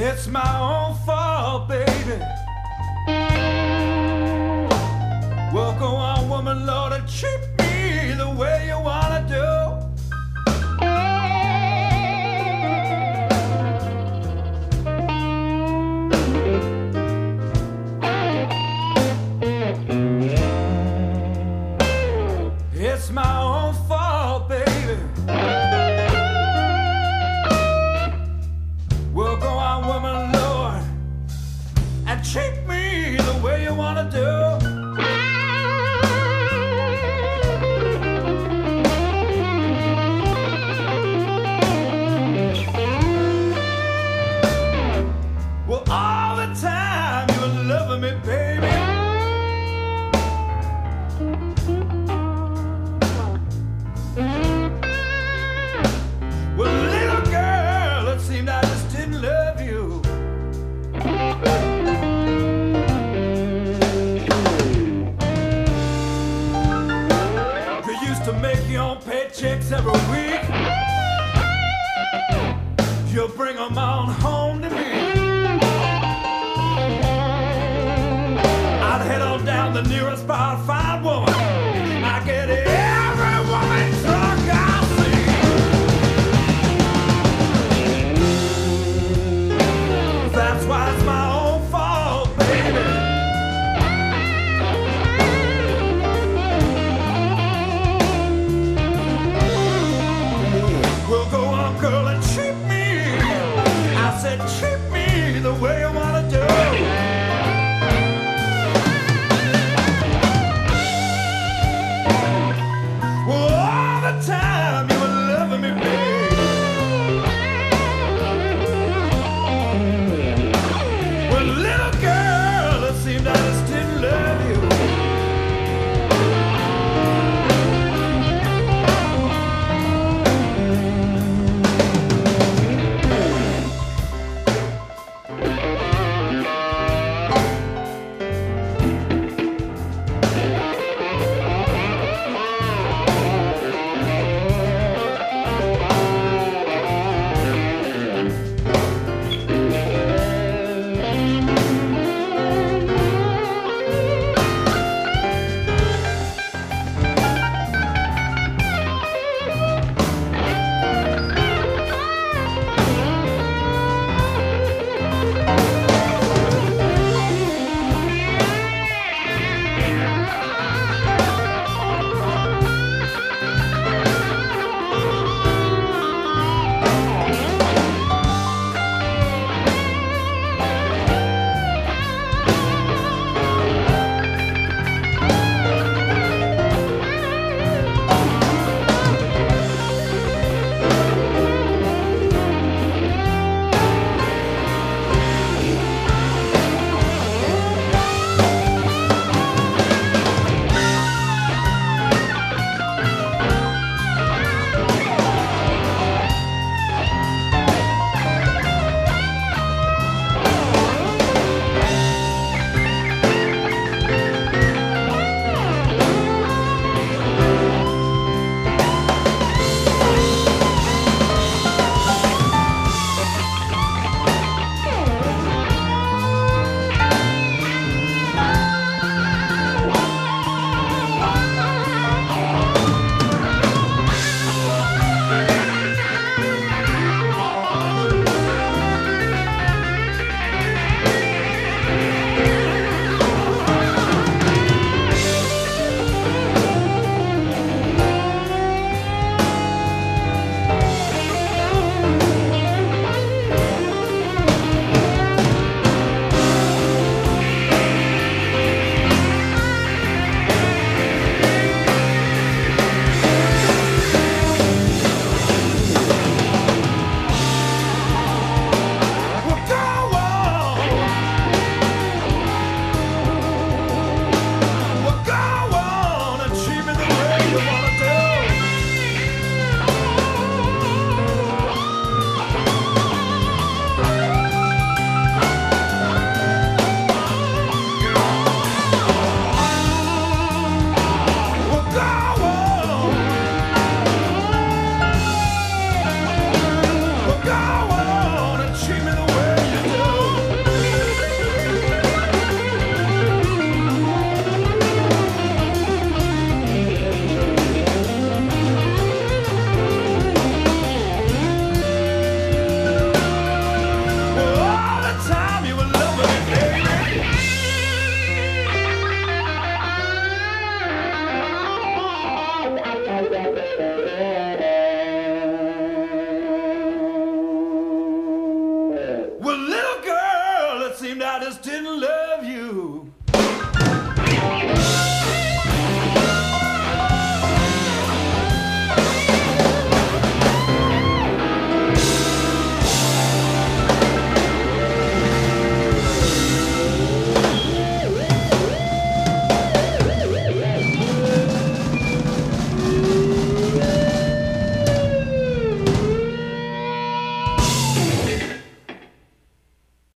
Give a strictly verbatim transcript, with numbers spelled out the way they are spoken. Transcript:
It's my own fault, baby. Well, go on, woman, Lord, and treat me the way you wanna do. It's my own fault, baby. Well, go on, woman, Lord, and treat me the way you wanna do. Well, all the time you were loving me, baby. Well, little girl, it seemed I just didn't love you. You used to make your own paychecks every week. You bring them on home to me. I'd head on down the nearest bar to find woman. I get every woman drunk I see. That's why it's my own fault, baby. Well, go on, girl, and treat me. I said, treat me the way you wanna do. seemed I just didn't love